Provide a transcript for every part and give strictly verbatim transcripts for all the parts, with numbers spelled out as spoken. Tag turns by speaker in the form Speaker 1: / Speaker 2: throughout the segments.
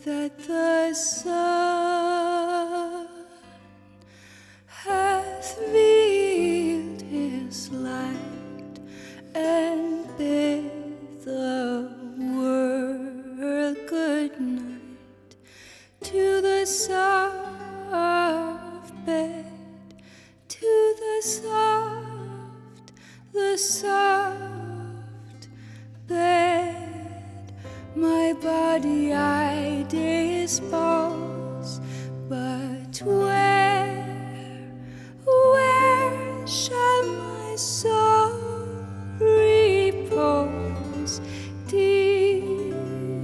Speaker 1: that the sun hath revealed his light and bid the world good night. To the soft bed, to the soft, the soft bed, my body I dispose, but where, where shall my soul repose? Dear,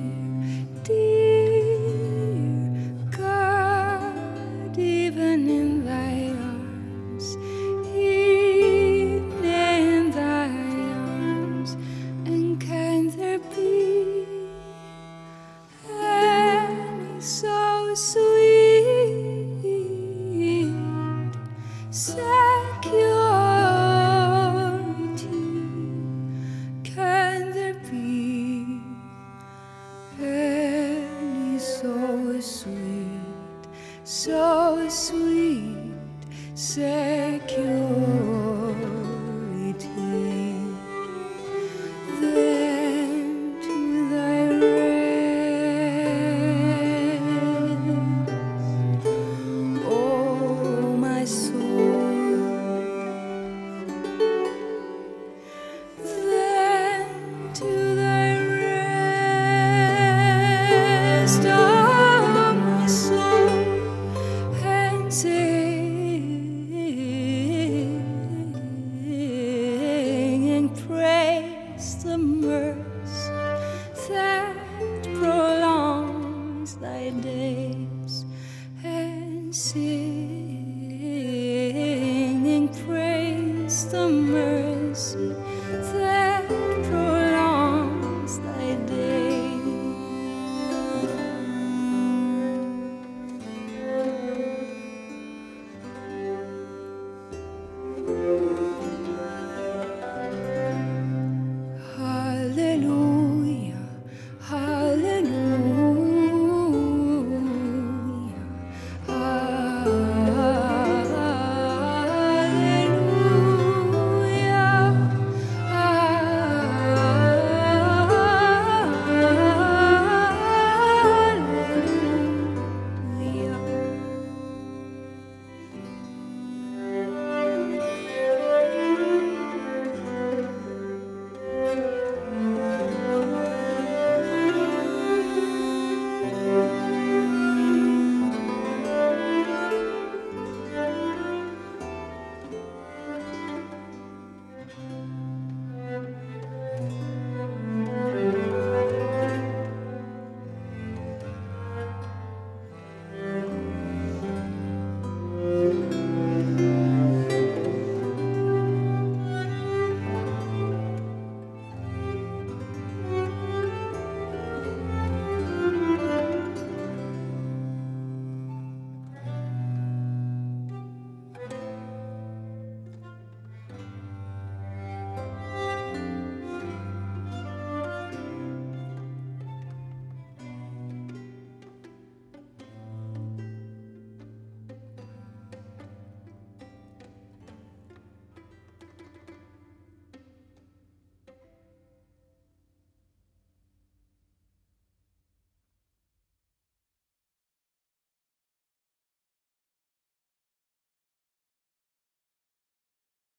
Speaker 1: dear God, even in thy arms, even in thy arms, and can there be any so sweet security? Can there be any so sweet, so sweet security? Then to thy rest, oh my soul. Then to thy rest, oh my soul, and sing and praise the mercy that prolongs thy days, and sing